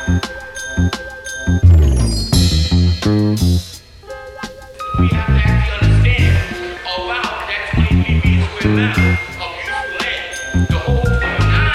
We have to actually understand about that 23 feet square mile of useful land. The whole 29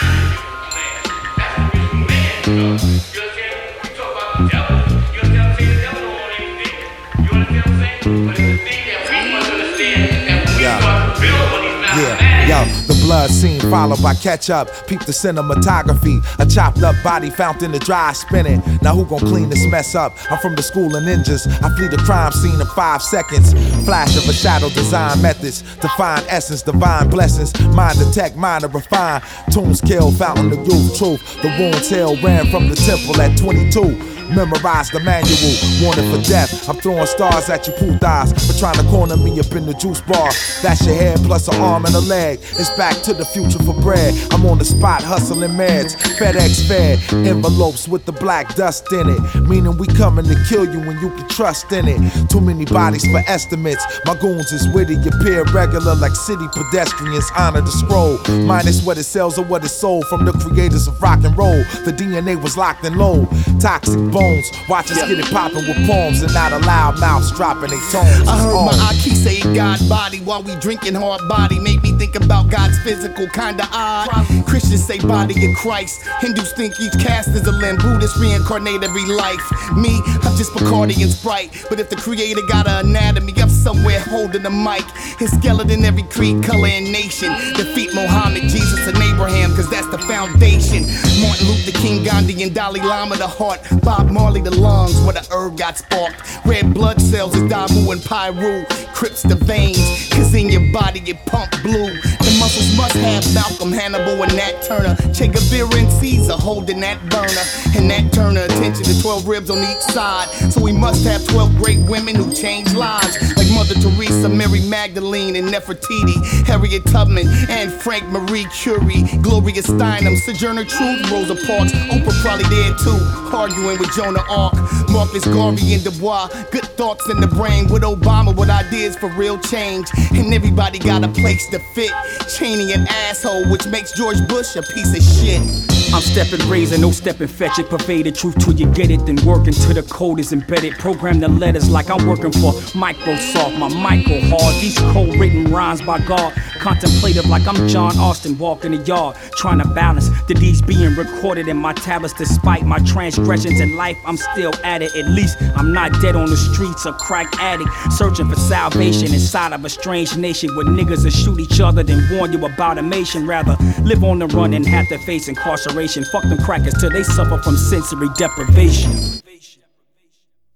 is useful land. That's the useful land. You talk about the devil. You understand what I'm saying? The devil don't want anything. You understand what I'm saying? But it's the thing that we must understand that when we start to build on these mathematics. Yo, the blood scene followed by ketchup. Peep the cinematography. A chopped up body found in the dry spinning. Now who gon' clean this mess up? I'm from the school of ninjas. I flee the crime scene in 5 seconds. Flash of a shadow, design methods. Define essence, divine blessings. Mind detect, mind to refine. Tombs kill, fountain of youth, truth. The wound's healed, ran from the temple at 22. Memorize the manual, wanted for death. I'm throwing stars at you putas for trying to corner me up in the juice bar. That's your head plus an arm and a leg. It's back to the future for bread. I'm on the spot hustling meds. FedEx fed envelopes with the black dust in it. Meaning we coming to kill you when you can trust in it. Too many bodies for estimates. My goons is witty, appear regular like city pedestrians. Honor the scroll, minus what it sells or what it sold from the creators of rock and roll. The DNA was locked and low. Toxic bones, watch us get it poppin' with poems and not a loud mouths dropping their tones. I heard my Aki say God body while we drinking hard body. Made me think about God's physical, kinda odd. Christians say body of Christ. Hindus think each caste is a limb. Buddhists reincarnate every life. Me, I'm just Bacardi and Sprite. But if the creator got an anatomy, I'm somewhere holding the mic. His skeleton, every creed, color, and nation. Defeat Muhammad, Jesus, and Abraham, cause that's the foundation. Martin Luther King, Gandhi, and Dalai Lama, the heart. Bob Marley, the lungs, where the herb got sparked. Red blood cells is Damu and Pyru. Crips the veins, cause in your body it pump blue. The muscles must have Malcolm, Hannibal, and Nat Turner. Che Guevara and Caesar holding that burner. And Nat Turner, attention to 12 ribs on each side. So we must have 12 great women who changed lives. Like Mother Teresa, Mary Magdalene, and Nefertiti. Harriet Tubman, and Frank Marie Curie. Gloria Steinem, Sojourner Truth, Rosa Parks. Oprah probably there too, arguing with Jonah Ark. Marcus Garvey and Du Bois. Good thoughts in the brain with Obama with ideas for real change. And everybody got a place to fit. Cheney an asshole, which makes George Bush a piece of shit. I'm stepping razor, no stepping fetch it. Pervade the truth till you get it, then working till the code is embedded. Program the letters like I'm working for Microsoft, my micro hard. These code written rhymes by God. Contemplative like I'm John Austin walking the yard. Trying to balance the D's being recorded in my tablets. Despite my transgressions in life, I'm still at it. At least I'm not dead on the streets, a crack addict. Searching for salvation inside of a strange nation where niggas will shoot each other then warn you about amation. Rather live on the run and have to face incarceration. Fuck them crackers till they suffer from sensory deprivation.